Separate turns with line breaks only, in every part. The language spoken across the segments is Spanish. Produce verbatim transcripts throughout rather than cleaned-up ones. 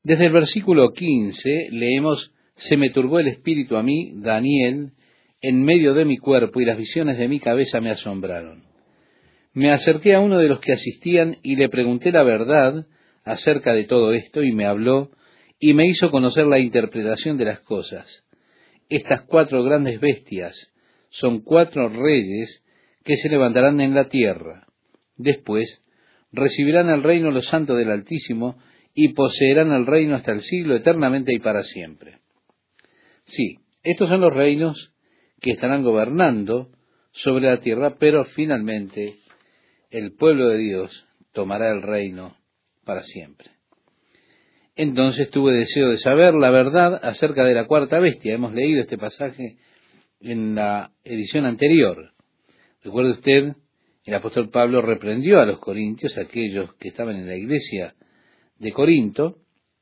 Desde el versículo quince leemos: se me turbó el espíritu a mí, Daniel, en medio de mi cuerpo, y las visiones de mi cabeza me asombraron. Me acerqué a uno de los que asistían y le pregunté la verdad acerca de todo esto, y me habló y me hizo conocer la interpretación de las cosas. Estas cuatro grandes bestias son cuatro reyes que se levantarán en la tierra. Después recibirán el reino los santos del Altísimo y poseerán el reino hasta el siglo, eternamente y para siempre. Sí, estos son los reinos que estarán gobernando sobre la tierra, pero finalmente el pueblo de Dios tomará el reino para siempre. Entonces tuve deseo de saber la verdad acerca de la cuarta bestia. Hemos leído este pasaje en la edición anterior. Recuerde usted, el apóstol Pablo reprendió a los corintios, aquellos que estaban en la iglesia de Corinto,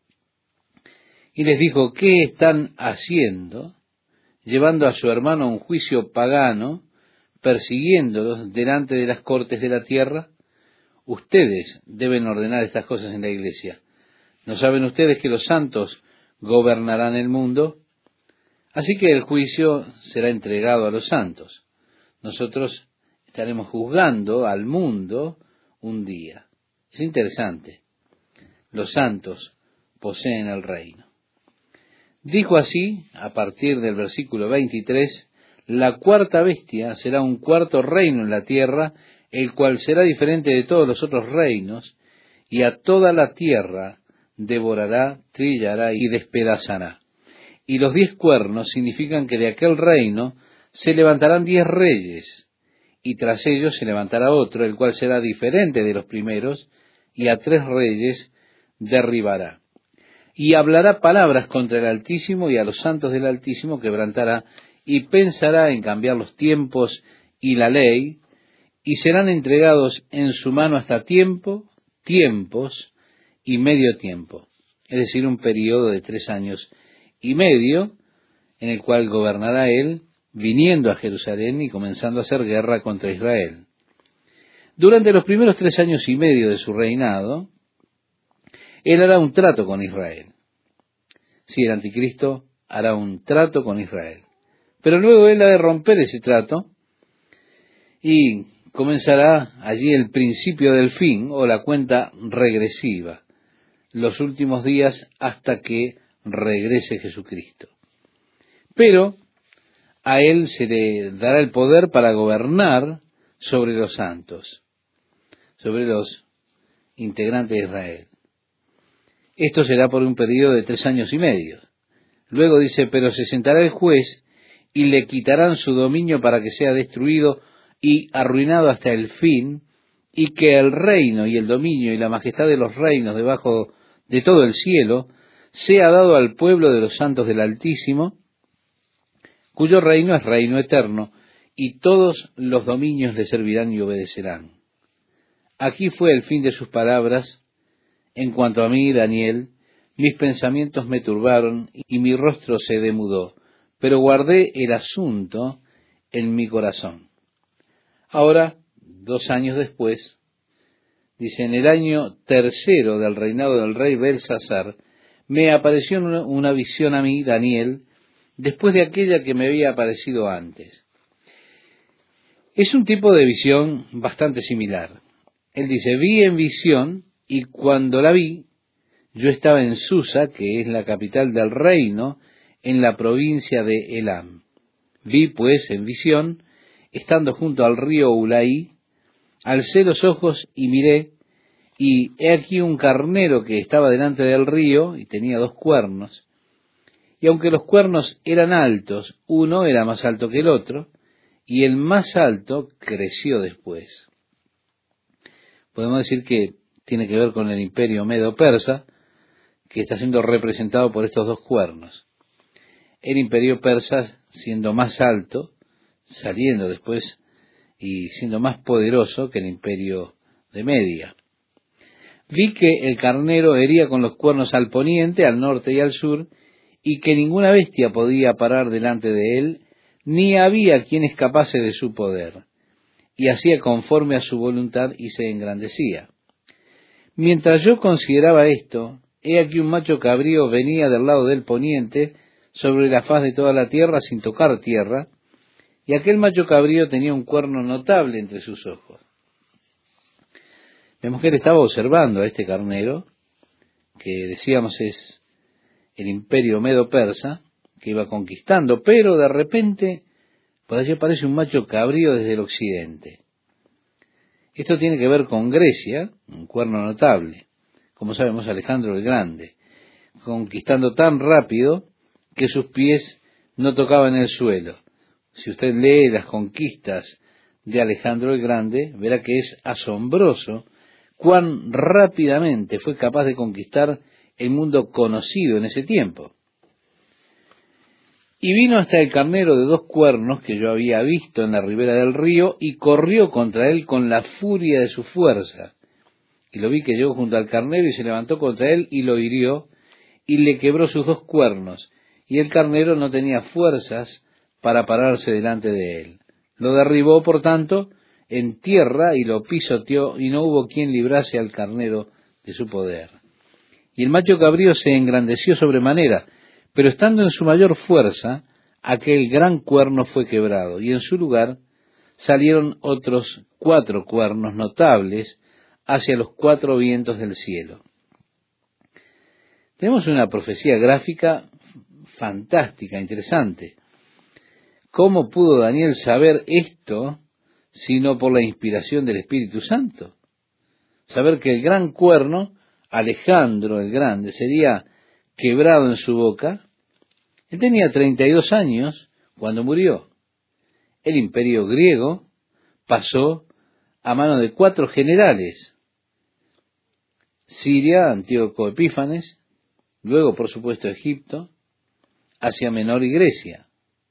y les dijo: ¿qué están haciendo? Llevando a su hermano a un juicio pagano, persiguiéndolos delante de las cortes de la tierra. Ustedes deben ordenar estas cosas en la iglesia. ¿No saben ustedes que los santos gobernarán el mundo? Así que el juicio será entregado a los santos. Nosotros estaremos juzgando al mundo un día. Es interesante. Los santos poseen el reino. Dijo así, a partir del versículo veintitrés, la cuarta bestia será un cuarto reino en la tierra, el cual será diferente de todos los otros reinos, y a toda la tierra devorará, trillará y despedazará. Y los diez cuernos significan que de aquel reino se levantarán diez reyes, y tras ellos se levantará otro, el cual será diferente de los primeros, y a tres reyes derribará. Y hablará palabras contra el Altísimo, y a los santos del Altísimo quebrantará, y pensará en cambiar los tiempos y la ley, y serán entregados en su mano hasta tiempo, tiempos y medio tiempo, es decir, un periodo de tres años y medio, en el cual gobernará él, viniendo a Jerusalén y comenzando a hacer guerra contra Israel. Durante los primeros tres años y medio de su reinado, él hará un trato con Israel. Sí, el anticristo hará un trato con Israel. Pero luego él ha de romper ese trato y comenzará allí el principio del fin, o la cuenta regresiva, los últimos días hasta que regrese Jesucristo. Pero a él se le dará el poder para gobernar sobre los santos, sobre los integrantes de Israel. Esto será por un periodo de tres años y medio. Luego dice: pero se sentará el juez y le quitarán su dominio para que sea destruido y arruinado hasta el fin, y que el reino y el dominio y la majestad de los reinos debajo de todo el cielo sea dado al pueblo de los santos del Altísimo, cuyo reino es reino eterno, y todos los dominios le servirán y obedecerán. Aquí fue el fin de sus palabras. En cuanto a mí, Daniel, mis pensamientos me turbaron y mi rostro se demudó, pero guardé el asunto en mi corazón. Ahora, dos años después, dice: en el año tercero del reinado del rey Belsasar, me apareció una visión a mí, Daniel, después de aquella que me había aparecido antes. Es un tipo de visión bastante similar. Él dice: vi en visión, y cuando la vi, yo estaba en Susa, que es la capital del reino, en la provincia de Elam. Vi, pues, en visión, estando junto al río Ulaí, alcé los ojos y miré, y he aquí un carnero que estaba delante del río, y tenía dos cuernos, y aunque los cuernos eran altos, uno era más alto que el otro, y el más alto creció después. Podemos decir que tiene que ver con el imperio medo-persa, que está siendo representado por estos dos cuernos. El imperio persa siendo más alto, saliendo después y siendo más poderoso que el imperio de Media. Vi que el carnero hería con los cuernos al poniente, al norte y al sur, y que ninguna bestia podía parar delante de él, ni había quien escapase de su poder, y hacía conforme a su voluntad y se engrandecía. Mientras yo consideraba esto, he aquí un macho cabrío venía del lado del poniente sobre la faz de toda la tierra sin tocar tierra, y aquel macho cabrío tenía un cuerno notable entre sus ojos. La mujer estaba observando a este carnero, que decíamos es el imperio medo-persa, que iba conquistando, pero de repente por allí aparece un macho cabrío desde el occidente. Esto tiene que ver con Grecia, un cuerno notable, como sabemos Alejandro el Grande, conquistando tan rápido que sus pies no tocaban el suelo. Si usted lee las conquistas de Alejandro el Grande, verá que es asombroso cuán rápidamente fue capaz de conquistar el mundo conocido en ese tiempo. Y vino hasta el carnero de dos cuernos que yo había visto en la ribera del río, y corrió contra él con la furia de su fuerza. Y lo vi que llegó junto al carnero y se levantó contra él y lo hirió, y le quebró sus dos cuernos, y el carnero no tenía fuerzas para pararse delante de él. Lo derribó, por tanto, en tierra y lo pisoteó, y no hubo quien librase al carnero de su poder. Y el macho cabrío se engrandeció sobremanera, pero estando en su mayor fuerza, aquel gran cuerno fue quebrado, y en su lugar salieron otros cuatro cuernos notables hacia los cuatro vientos del cielo. Tenemos una profecía gráfica fantástica, interesante. ¿Cómo pudo Daniel saber esto sino por la inspiración del Espíritu Santo? Saber que el gran cuerno, Alejandro el Grande, sería quebrado en su boca. Él tenía treinta y dos años cuando murió. El imperio griego pasó a mano de cuatro generales: Siria, Antíoco Epífanes, luego por supuesto Egipto, Asia Menor y Grecia.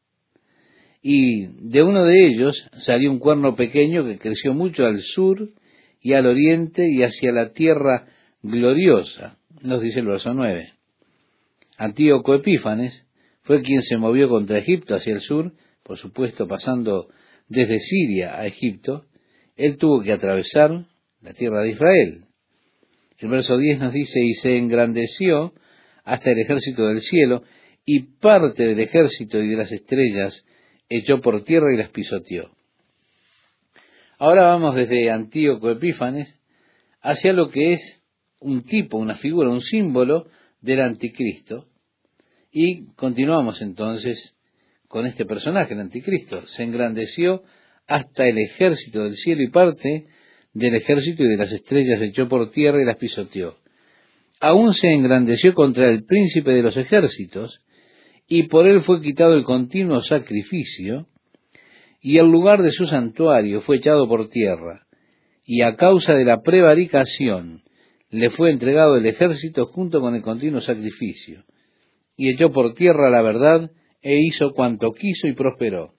Y de uno de ellos salió un cuerno pequeño que creció mucho al sur y al oriente y hacia la tierra gloriosa, nos dice el verso nueve. Antíoco Epífanes fue quien se movió contra Egipto hacia el sur, por supuesto pasando desde Siria a Egipto. Él tuvo que atravesar la tierra de Israel. El verso diez nos dice, y se engrandeció hasta el ejército del cielo, y parte del ejército y de las estrellas echó por tierra y las pisoteó. Ahora vamos desde Antíoco Epífanes hacia lo que es un tipo, una figura, un símbolo del anticristo, y continuamos entonces con este personaje, el anticristo. Se engrandeció hasta el ejército del cielo, y parte del ejército y de las estrellas echó por tierra y las pisoteó. Aún se engrandeció contra el príncipe de los ejércitos, y por él fue quitado el continuo sacrificio, y el lugar de su santuario fue echado por tierra, y a causa de la prevaricación le fue entregado el ejército junto con el continuo sacrificio, y echó por tierra la verdad, e hizo cuanto quiso y prosperó.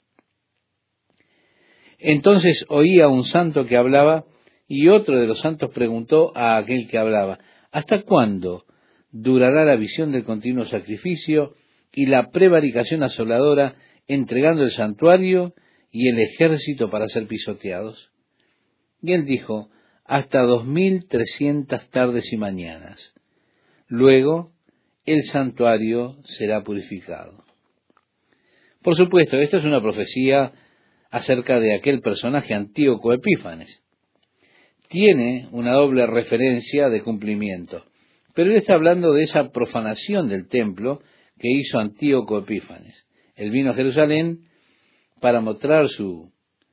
Entonces oía un santo que hablaba, y otro de los santos preguntó a aquel que hablaba, ¿hasta cuándo durará la visión del continuo sacrificio y la prevaricación asoladora, entregando el santuario y el ejército para ser pisoteados? Y él dijo, hasta dos mil trescientas tardes y mañanas. Luego el santuario será purificado. Por supuesto, esta es una profecía acerca de aquel personaje Antíoco Epífanes. Tiene una doble referencia de cumplimiento, pero él está hablando de esa profanación del templo que hizo Antíoco Epífanes. Él vino a Jerusalén para mostrar su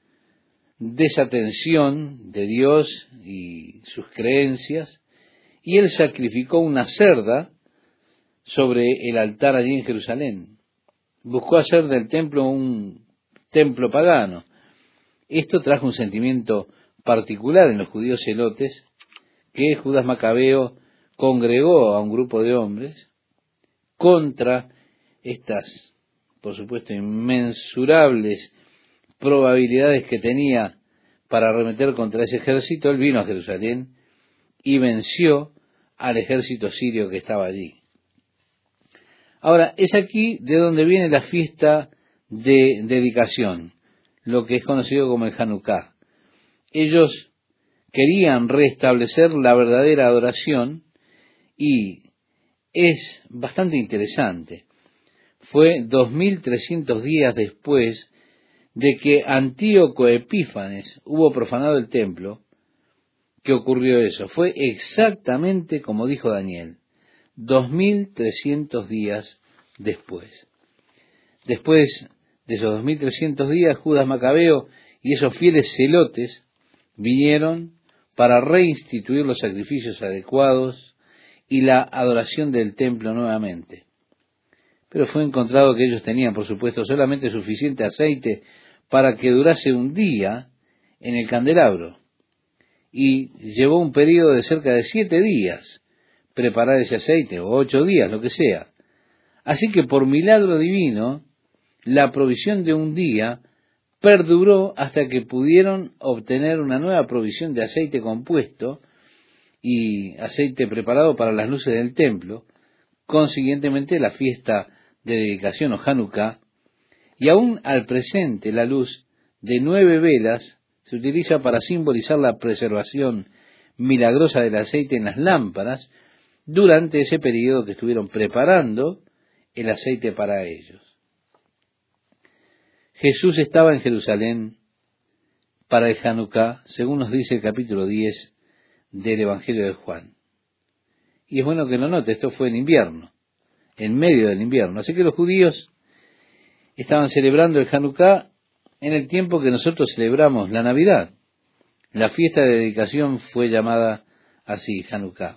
desatención de Dios y sus creencias, y él sacrificó una cerda sobre el altar allí en Jerusalén. Buscó hacer del templo un templo pagano. Esto trajo un sentimiento particular en los judíos celotes, que Judas Macabeo congregó a un grupo de hombres contra estas, por supuesto, inmensurables probabilidades que tenía para arremeter contra ese ejército. Él vino a Jerusalén y venció al ejército sirio que estaba allí. Ahora, es aquí de donde viene la fiesta de dedicación, lo que es conocido como el Hanukkah. Ellos querían restablecer la verdadera adoración, y es bastante interesante. Fue dos mil trescientos días después de que Antíoco Epífanes hubo profanado el templo que ocurrió eso. Fue exactamente como dijo Daniel, dos mil trescientos días después. Después de esos dos mil trescientos días, Judas Macabeo y esos fieles celotes vinieron para reinstituir los sacrificios adecuados y la adoración del templo nuevamente. Pero fue encontrado que ellos tenían, por supuesto, solamente suficiente aceite para que durase un día en el candelabro. Y llevó un periodo de cerca de siete días preparar ese aceite, o ocho días, lo que sea. Así que por milagro divino, la provisión de un día perduró hasta que pudieron obtener una nueva provisión de aceite compuesto y aceite preparado para las luces del templo. Consiguientemente, la fiesta de dedicación o Hanukkah, y aún al presente la luz de nueve velas se utiliza para simbolizar la preservación milagrosa del aceite en las lámparas durante ese periodo que estuvieron preparando el aceite para ellos. Jesús estaba en Jerusalén para el Hanukkah, según nos dice el capítulo diez del Evangelio de Juan. Y es bueno que lo note, esto fue en invierno, en medio del invierno. Así que los judíos estaban celebrando el Hanukkah en el tiempo que nosotros celebramos la Navidad. La fiesta de dedicación fue llamada así, Hanukkah.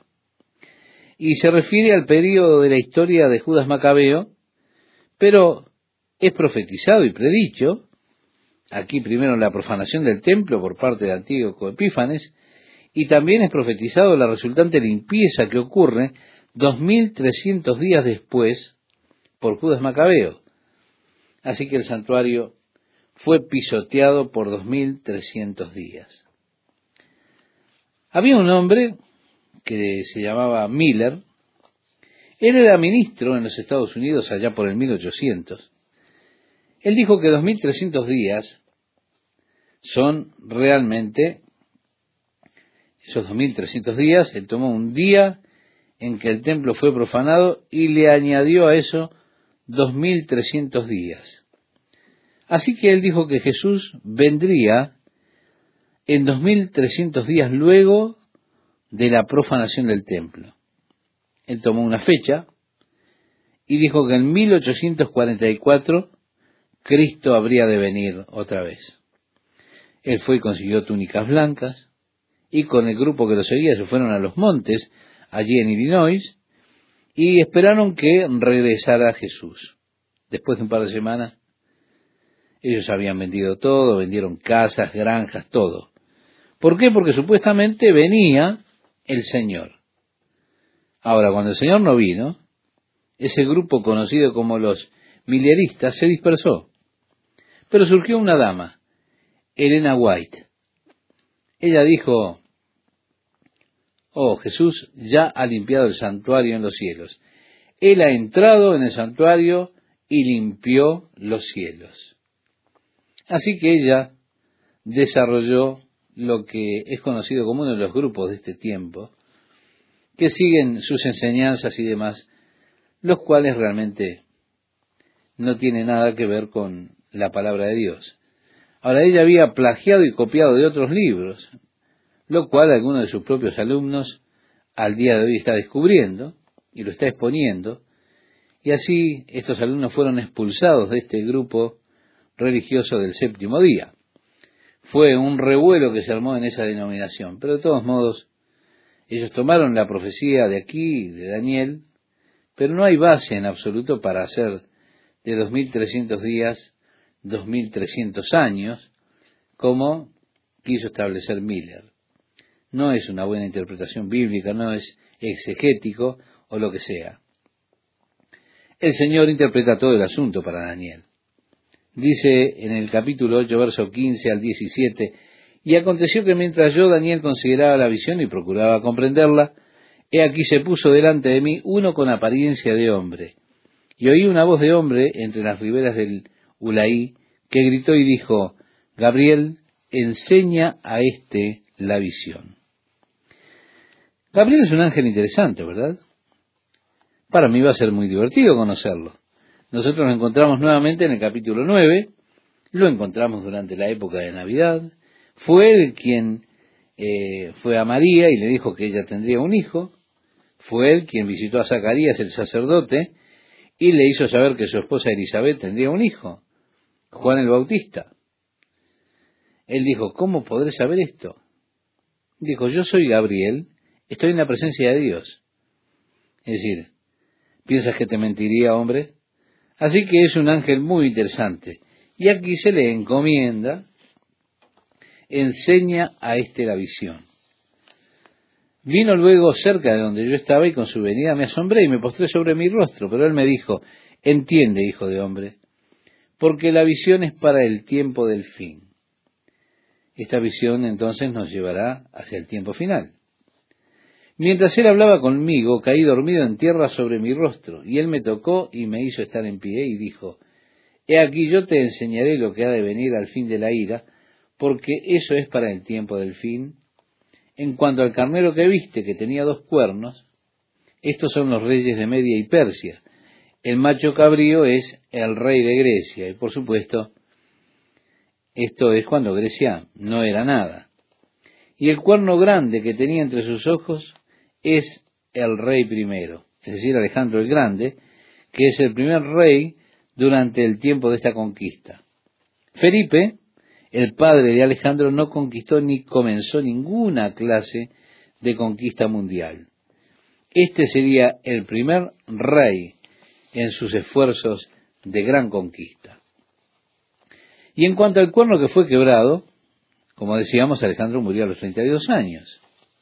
Y se refiere al periodo de la historia de Judas Macabeo, pero es profetizado y predicho, aquí primero la profanación del templo por parte de Antíoco Epífanes, y también es profetizado la resultante limpieza que ocurre dos mil trescientos días después por Judas Macabeo. Así que el santuario fue pisoteado por dos mil trescientos días. Había un hombre que se llamaba Miller. Él era ministro en los Estados Unidos allá por el mil ochocientos. Él dijo que dos mil trescientos días son realmente esos dos mil trescientos días. Él tomó un día en que el templo fue profanado y le añadió a eso dos mil trescientos días. Así que él dijo que Jesús vendría en dos mil trescientos días luego de la profanación del templo. Él tomó una fecha y dijo que en mil ochocientos cuarenta y cuatro Cristo habría de venir otra vez. Él fue y consiguió túnicas blancas, y con el grupo que lo seguía se fueron a los montes, allí en Illinois, y esperaron que regresara Jesús. Después de un par de semanas, ellos habían vendido todo, vendieron casas, granjas, todo. ¿Por qué? Porque supuestamente venía el Señor. Ahora, cuando el Señor no vino, ese grupo conocido como los milleristas se dispersó. Pero surgió una dama, Elena White. Ella dijo: oh, Jesús ya ha limpiado el santuario en los cielos. Él ha entrado en el santuario y limpió los cielos. Así que ella desarrolló lo que es conocido como uno de los grupos de este tiempo, que siguen sus enseñanzas y demás, los cuales realmente no tienen nada que ver con la palabra de Dios. Ahora, ella había plagiado y copiado de otros libros, lo cual alguno de sus propios alumnos al día de hoy está descubriendo y lo está exponiendo, y así estos alumnos fueron expulsados de este grupo religioso del séptimo día. Fue un revuelo que se armó en esa denominación, pero de todos modos ellos tomaron la profecía de aquí, de Daniel, pero no hay base en absoluto para hacer de dos mil trescientos días dos mil trescientos años, como quiso establecer Miller. No es una buena interpretación bíblica, no es exegético o lo que sea. El Señor interpreta todo el asunto para Daniel. Dice en el capítulo ocho, verso quince al diecisiete, y aconteció que mientras yo, Daniel, consideraba la visión y procuraba comprenderla, he aquí se puso delante de mí uno con apariencia de hombre, y oí una voz de hombre entre las riberas del Ulaí, que gritó y dijo: Gabriel, enseña a éste la visión. Gabriel es un ángel interesante, ¿verdad? para mí va a ser muy divertido conocerlo. Nosotros nos encontramos nuevamente en el capítulo nueve, lo encontramos durante la época de Navidad. Fue él quien eh, fue a María y le dijo que ella tendría un hijo. Fue él quien visitó a Zacarías, el sacerdote, y le hizo saber que su esposa Elizabeth tendría un hijo, Juan el Bautista. Él dijo, ¿cómo podré saber esto? Dijo, yo soy Gabriel, estoy en la presencia de Dios. Es decir, ¿piensas que te mentiría, hombre? Así que es un ángel muy interesante. Y aquí se le encomienda, enseña a éste la visión. Vino luego cerca de donde yo estaba y con su venida me asombré y me postré sobre mi rostro. Pero él me dijo, entiende, hijo de hombre, porque la visión es para el tiempo del fin. Esta visión entonces nos llevará hacia el tiempo final. Mientras él hablaba conmigo, caí dormido en tierra sobre mi rostro, y él me tocó y me hizo estar en pie y dijo, he aquí yo te enseñaré lo que ha de venir al fin de la ira, porque eso es para el tiempo del fin. En cuanto al carnero que viste, que tenía dos cuernos, estos son los reyes de Media y Persia. El macho cabrío es el rey de Grecia, y por supuesto, esto es cuando Grecia no era nada. Y el cuerno grande que tenía entre sus ojos es el rey primero, es decir, Alejandro el Grande, que es el primer rey durante el tiempo de esta conquista. Felipe, el padre de Alejandro, no conquistó ni comenzó ninguna clase de conquista mundial. Este sería el primer rey en sus esfuerzos de gran conquista. Y en cuanto al cuerno que fue quebrado, como decíamos, Alejandro murió a los treinta y dos años.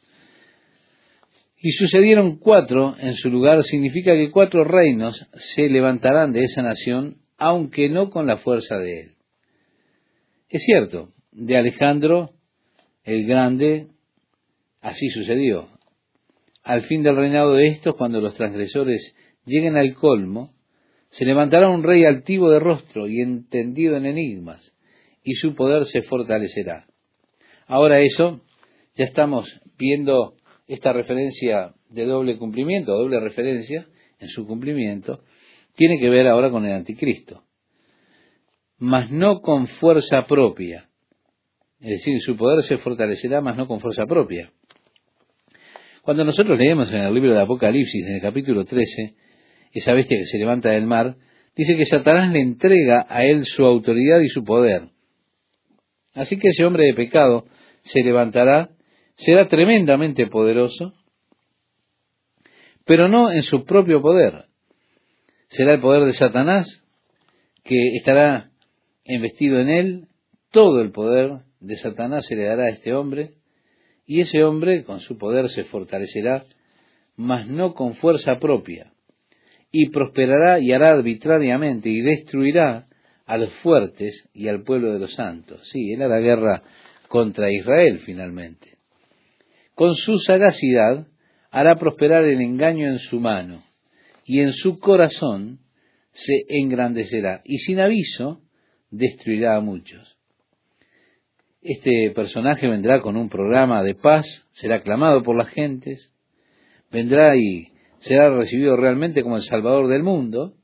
Y sucedieron cuatro en su lugar, significa que cuatro reinos se levantarán de esa nación, aunque no con la fuerza de él. Es cierto, de Alejandro el Grande, así sucedió. Al fin del reinado de estos, cuando los transgresores lleguen al colmo, se levantará un rey altivo de rostro y entendido en enigmas, y su poder se fortalecerá. Ahora eso, ya estamos viendo esta referencia de doble cumplimiento, doble referencia en su cumplimiento, tiene que ver ahora con el anticristo. Mas no con fuerza propia. Es decir, su poder se fortalecerá, mas no con fuerza propia. Cuando nosotros leemos en el libro de Apocalipsis, en el capítulo trece, esa bestia que se levanta del mar, dice que Satanás le entrega a él su autoridad y su poder. Así que ese hombre de pecado se levantará, será tremendamente poderoso, pero no en su propio poder. Será el poder de Satanás que estará investido en él, todo el poder de Satanás se le dará a este hombre, y ese hombre con su poder se fortalecerá, mas no con fuerza propia, y prosperará y hará arbitrariamente y destruirá a los fuertes y al pueblo de los santos. Sí, él hará guerra contra Israel finalmente. Con su sagacidad hará prosperar el engaño en su mano, y en su corazón se engrandecerá, y sin aviso destruirá a muchos. Este personaje vendrá con un programa de paz, será aclamado por las gentes, vendrá y será recibido realmente como el Salvador del mundo,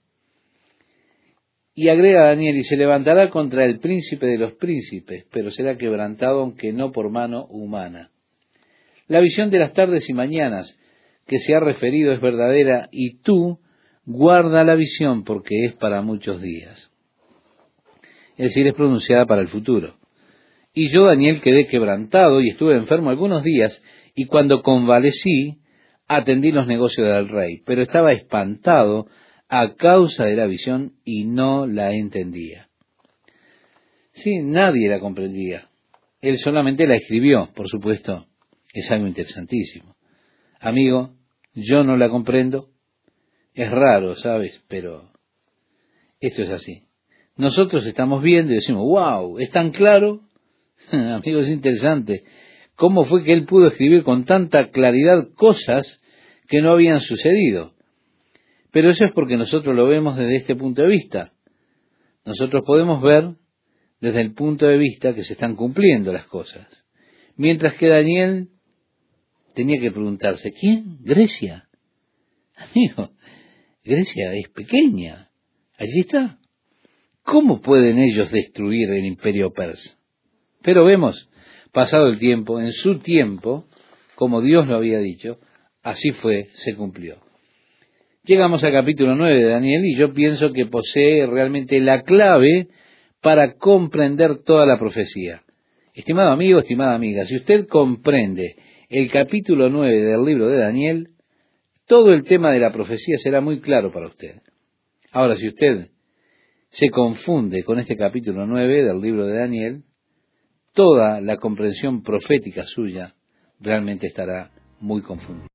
y agrega Daniel, y se levantará contra el príncipe de los príncipes, pero será quebrantado, aunque no por mano humana. La visión de las tardes y mañanas que se ha referido es verdadera, y tú guarda la visión, porque es para muchos días. Es decir, es pronunciada para el futuro. Y yo, Daniel, quedé quebrantado y estuve enfermo algunos días, y cuando convalecí, atendí los negocios del rey, pero estaba espantado a causa de la visión y no la entendía. Sí, nadie la comprendía. Él solamente la escribió, por supuesto, es algo interesantísimo. Amigo, yo no la comprendo. Es raro, ¿sabes? Pero esto es así. Nosotros estamos viendo y decimos, wow, es tan claro. Amigo, es interesante. ¿Cómo fue que él pudo escribir con tanta claridad cosas que no habían sucedido? Pero eso es porque nosotros lo vemos desde este punto de vista. Nosotros podemos ver desde el punto de vista que se están cumpliendo las cosas. Mientras que Daniel tenía que preguntarse, ¿quién? Grecia. Amigo, Grecia es pequeña. Allí está. ¿Cómo pueden ellos destruir el imperio persa? Pero vemos, pasado el tiempo, en su tiempo, como Dios lo había dicho, así fue, se cumplió. Llegamos al capítulo nueve de Daniel y yo pienso que posee realmente la clave para comprender toda la profecía. Estimado amigo, estimada amiga, si usted comprende el capítulo nueve del libro de Daniel, todo el tema de la profecía será muy claro para usted. Ahora, si usted se confunde con este capítulo nueve del libro de Daniel, toda la comprensión profética suya realmente estará muy confundida.